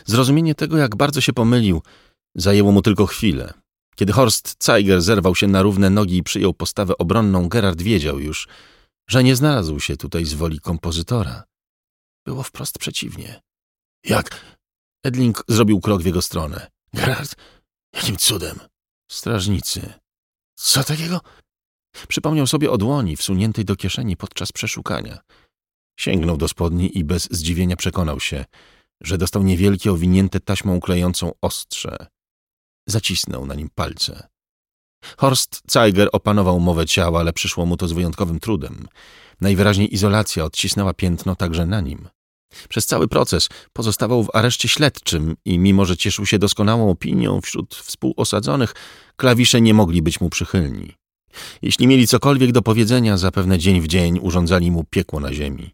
Zrozumienie tego, jak bardzo się pomylił, zajęło mu tylko chwilę. Kiedy Horst Zeiger zerwał się na równe nogi i przyjął postawę obronną, Gerard wiedział już, że nie znalazł się tutaj z woli kompozytora. Było wprost przeciwnie. Jak? Edling zrobił krok w jego stronę. Gerard? Jakim cudem? Strażnicy. Co takiego? Przypomniał sobie o dłoni wsuniętej do kieszeni podczas przeszukania. Sięgnął do spodni i bez zdziwienia przekonał się, że dostał niewielkie, owinięte taśmą klejącą ostrze. Zacisnął na nim palce. Horst Zeiger opanował mowę ciała, ale przyszło mu to z wyjątkowym trudem. Najwyraźniej izolacja odcisnęła piętno także na nim. Przez cały proces pozostawał w areszcie śledczym i mimo, że cieszył się doskonałą opinią wśród współosadzonych, klawisze nie mogli być mu przychylni. Jeśli mieli cokolwiek do powiedzenia, zapewne dzień w dzień urządzali mu piekło na ziemi.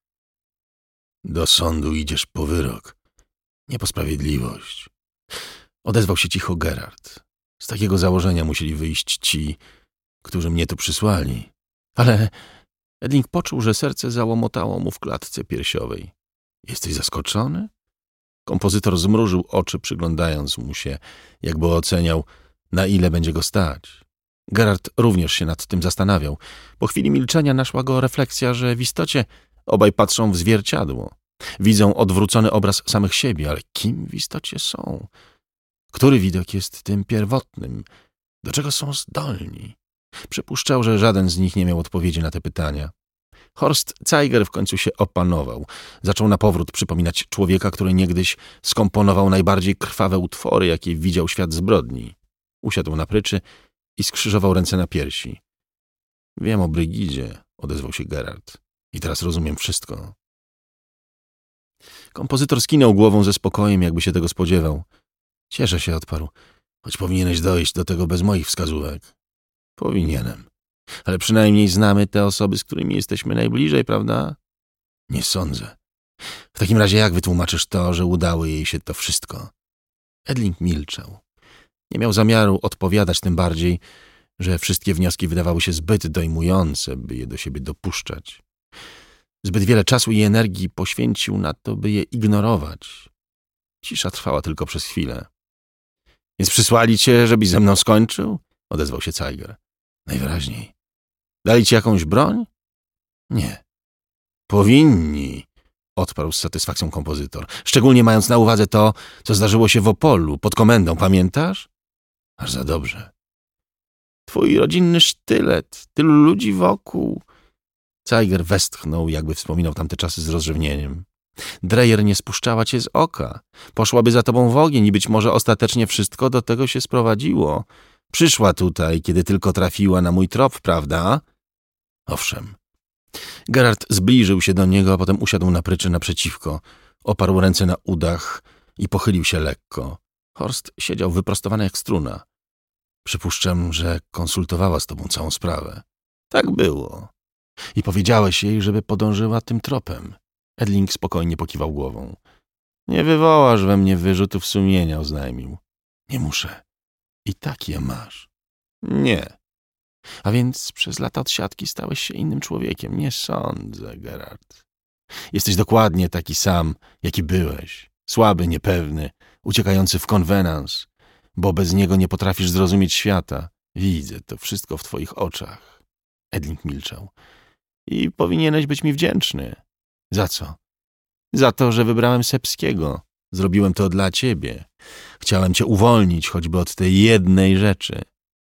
Do sądu idziesz po wyrok, nie po sprawiedliwość. Odezwał się cicho Gerard. Z takiego założenia musieli wyjść ci, którzy mnie tu przysłali. Ale Edling poczuł, że serce załomotało mu w klatce piersiowej. Jesteś zaskoczony? Kompozytor zmrużył oczy, przyglądając mu się, jakby oceniał, na ile będzie go stać. Gerard również się nad tym zastanawiał. Po chwili milczenia naszła go refleksja, że w istocie obaj patrzą w zwierciadło. Widzą odwrócony obraz samych siebie, ale kim w istocie są? Który widok jest tym pierwotnym? Do czego są zdolni? Przypuszczał, że żaden z nich nie miał odpowiedzi na te pytania. Horst Zeiger w końcu się opanował. Zaczął na powrót przypominać człowieka, który niegdyś skomponował najbardziej krwawe utwory, jakie widział świat zbrodni. Usiadł na pryczy i skrzyżował ręce na piersi. Wiem o Brygidzie, odezwał się Gerard. I teraz rozumiem wszystko. Kompozytor skinął głową ze spokojem, jakby się tego spodziewał. Cieszę się, odparł. Choć powinieneś dojść do tego bez moich wskazówek. Powinienem. Ale przynajmniej znamy te osoby, z którymi jesteśmy najbliżej, prawda? Nie sądzę. W takim razie jak wytłumaczysz to, że udało jej się to wszystko? Edling milczał. Nie miał zamiaru odpowiadać, tym bardziej, że wszystkie wnioski wydawały się zbyt dojmujące, by je do siebie dopuszczać. Zbyt wiele czasu i energii poświęcił na to, by je ignorować. Cisza trwała tylko przez chwilę. Więc przysłali cię, żebyś ze mną skończył? Odezwał się Zeiger. Najwyraźniej. Dali ci jakąś broń? Nie. Powinni, odparł z satysfakcją kompozytor. Szczególnie mając na uwadze to, co zdarzyło się w Opolu, pod komendą, pamiętasz? Aż za dobrze. Twój rodzinny sztylet, tylu ludzi wokół. Zeiger westchnął, jakby wspominał tamte czasy z rozrzewnieniem. Dreyer nie spuszczała cię z oka. Poszłaby za tobą w ogień i być może ostatecznie wszystko do tego się sprowadziło. Przyszła tutaj, kiedy tylko trafiła na mój trop, prawda? Owszem. Gerard zbliżył się do niego, a potem usiadł na pryczy naprzeciwko. Oparł ręce na udach i pochylił się lekko. Horst siedział wyprostowany jak struna. Przypuszczam, że konsultowała z tobą całą sprawę. Tak było. I powiedziałeś jej, żeby podążyła tym tropem. Edling spokojnie pokiwał głową. Nie wywołasz we mnie wyrzutów sumienia, oznajmił. Nie muszę. I tak je masz. Nie. A więc przez lata odsiadki stałeś się innym człowiekiem. Nie sądzę, Gerard. Jesteś dokładnie taki sam, jaki byłeś. Słaby, niepewny, uciekający w konwenans, bo bez niego nie potrafisz zrozumieć świata. Widzę to wszystko w twoich oczach. Edling milczał. I powinieneś być mi wdzięczny. Za co? Za to, że wybrałem Sepskiego. Zrobiłem to dla ciebie. Chciałem cię uwolnić, choćby od tej jednej rzeczy.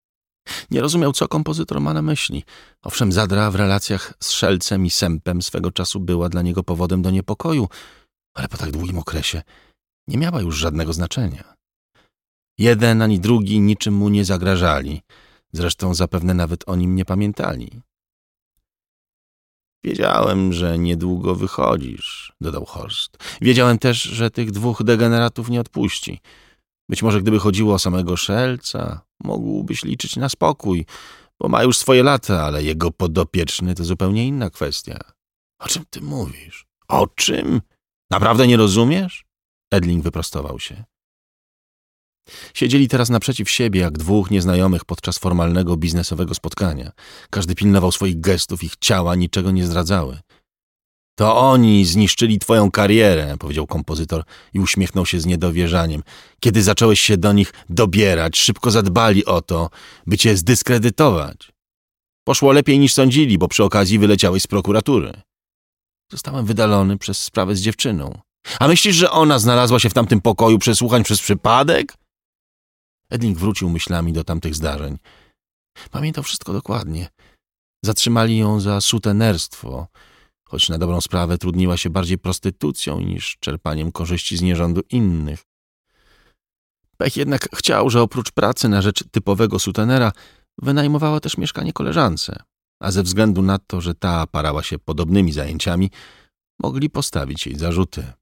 Nie rozumiał, co kompozytor ma na myśli. Owszem, zadra w relacjach z Szelcem i Sempem swego czasu była dla niego powodem do niepokoju, ale po tak długim okresie nie miała już żadnego znaczenia. Jeden ani drugi niczym mu nie zagrażali. Zresztą zapewne nawet o nim nie pamiętali. Wiedziałem, że niedługo wychodzisz, dodał Horst. Wiedziałem też, że tych dwóch degeneratów nie odpuści. Być może gdyby chodziło o samego Szelca, mógłbyś liczyć na spokój, bo ma już swoje lata, ale jego podopieczny to zupełnie inna kwestia. O czym ty mówisz? O czym? Naprawdę nie rozumiesz? Edling wyprostował się. Siedzieli teraz naprzeciw siebie jak dwóch nieznajomych podczas formalnego biznesowego spotkania. Każdy pilnował swoich gestów, ich ciała niczego nie zdradzały. To oni zniszczyli twoją karierę, powiedział kompozytor i uśmiechnął się z niedowierzaniem. Kiedy zacząłeś się do nich dobierać, szybko zadbali o to, by cię zdyskredytować. Poszło lepiej niż sądzili, bo przy okazji wyleciałeś z prokuratury. Zostałem wydalony przez sprawę z dziewczyną. A myślisz, że ona znalazła się w tamtym pokoju przesłuchań przez przypadek? Edling wrócił myślami do tamtych zdarzeń. Pamiętał wszystko dokładnie. Zatrzymali ją za sutenerstwo, choć na dobrą sprawę trudniła się bardziej prostytucją niż czerpaniem korzyści z nierządu innych. Pech jednak chciał, że oprócz pracy na rzecz typowego sutenera wynajmowała też mieszkanie koleżance, a ze względu na to, że ta parała się podobnymi zajęciami, mogli postawić jej zarzuty.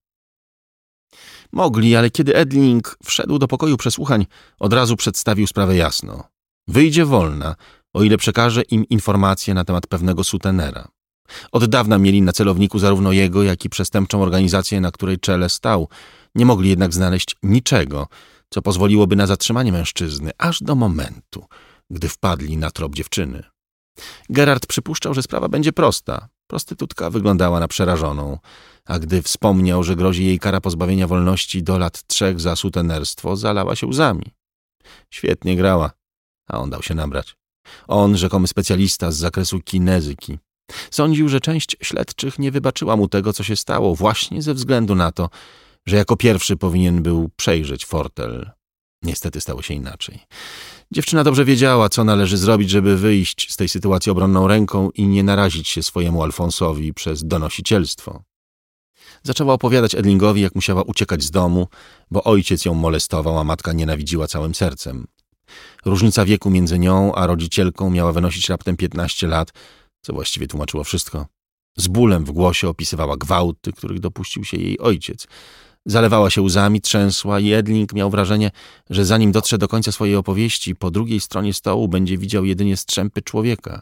Mogli, ale kiedy Edling wszedł do pokoju przesłuchań, od razu przedstawił sprawę jasno. Wyjdzie wolna, o ile przekaże im informacje na temat pewnego sutenera. Od dawna mieli na celowniku zarówno jego, jak i przestępczą organizację, na której czele stał. Nie mogli jednak znaleźć niczego, co pozwoliłoby na zatrzymanie mężczyzny, aż do momentu, gdy wpadli na trop dziewczyny. Gerard przypuszczał, że sprawa będzie prosta. Prostytutka wyglądała na przerażoną, a gdy wspomniał, że grozi jej kara pozbawienia wolności do lat 3 za sutenerstwo, zalała się łzami. Świetnie grała, a on dał się nabrać. On, rzekomy specjalista z zakresu kinezyki. Sądził, że część śledczych nie wybaczyła mu tego, co się stało, właśnie ze względu na to, że jako pierwszy powinien był przejrzeć fortel. Niestety stało się inaczej. Dziewczyna dobrze wiedziała, co należy zrobić, żeby wyjść z tej sytuacji obronną ręką i nie narazić się swojemu Alfonsowi przez donosicielstwo. Zaczęła opowiadać Edlingowi, jak musiała uciekać z domu, bo ojciec ją molestował, a matka nienawidziła całym sercem. Różnica wieku między nią a rodzicielką miała wynosić raptem 15 lat, co właściwie tłumaczyło wszystko. Z bólem w głosie opisywała gwałty, których dopuścił się jej ojciec. Zalewała się łzami, trzęsła i Edling miał wrażenie, że zanim dotrze do końca swojej opowieści, po drugiej stronie stołu będzie widział jedynie strzępy człowieka.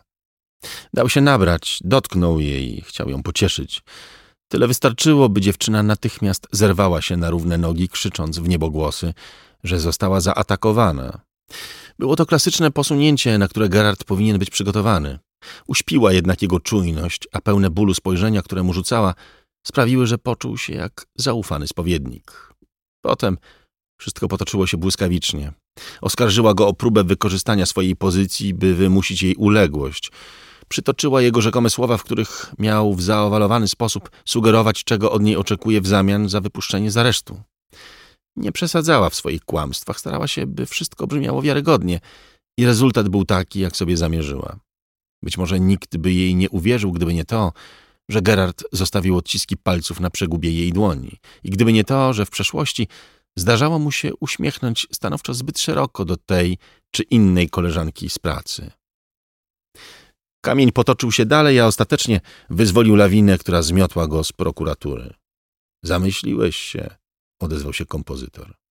Dał się nabrać, dotknął jej, chciał ją pocieszyć. Tyle wystarczyło, by dziewczyna natychmiast zerwała się na równe nogi, krzycząc w niebogłosy, że została zaatakowana. Było to klasyczne posunięcie, na które Gerard powinien być przygotowany. Uśpiła jednak jego czujność, a pełne bólu spojrzenia, które mu rzucała, sprawiły, że poczuł się jak zaufany spowiednik. Potem wszystko potoczyło się błyskawicznie. Oskarżyła go o próbę wykorzystania swojej pozycji, by wymusić jej uległość. Przytoczyła jego rzekome słowa, w których miał w zaowalowany sposób sugerować, czego od niej oczekuje w zamian za wypuszczenie z aresztu. Nie przesadzała w swoich kłamstwach, starała się, by wszystko brzmiało wiarygodnie i rezultat był taki, jak sobie zamierzyła. Być może nikt by jej nie uwierzył, gdyby nie to, że Gerard zostawił odciski palców na przegubie jej dłoni i gdyby nie to, że w przeszłości zdarzało mu się uśmiechnąć stanowczo zbyt szeroko do tej czy innej koleżanki z pracy. Kamień potoczył się dalej, a ostatecznie wyzwolił lawinę, która zmiotła go z prokuratury. Zamyśliłeś się, odezwał się kompozytor.